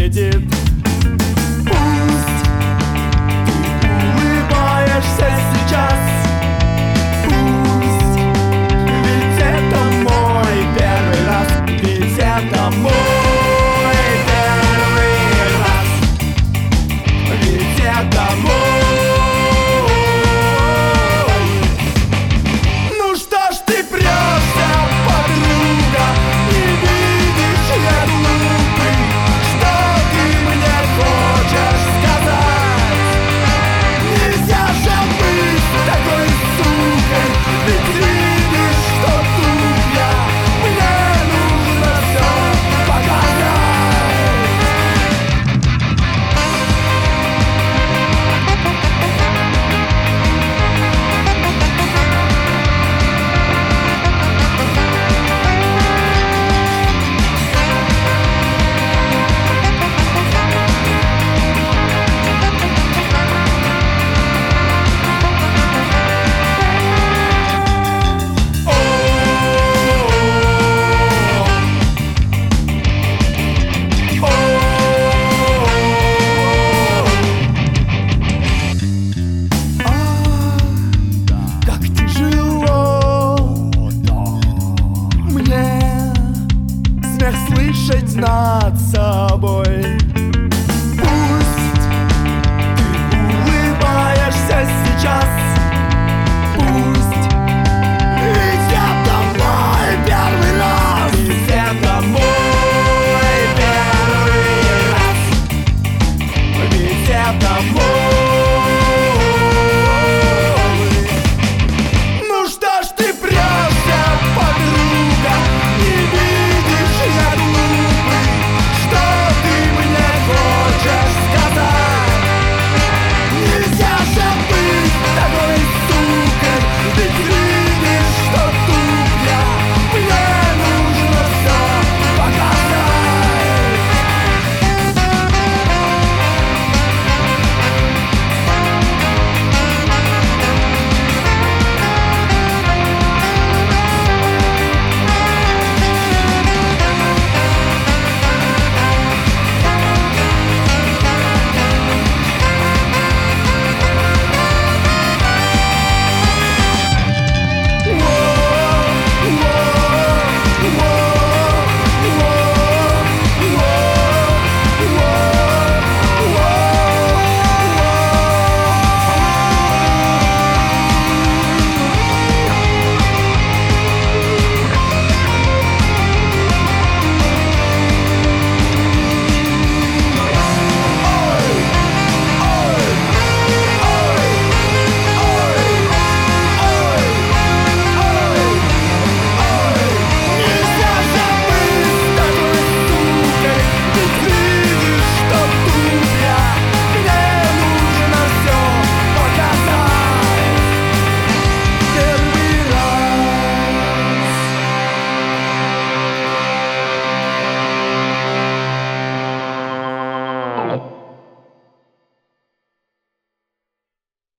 видит. Пусть ты улыбаешься сейчас, пусть, ведь это мой первый раз, ведь это мой первый раз, ведь это мой. Ну что ж ты прешься, подруга, не видишь, я глупый, что ты мне хочешь сказать? Нельзя же быть такой сукой, ведь видишь, что тут я, мне нужно все показать. Как тяжело мне смех слышать над собой.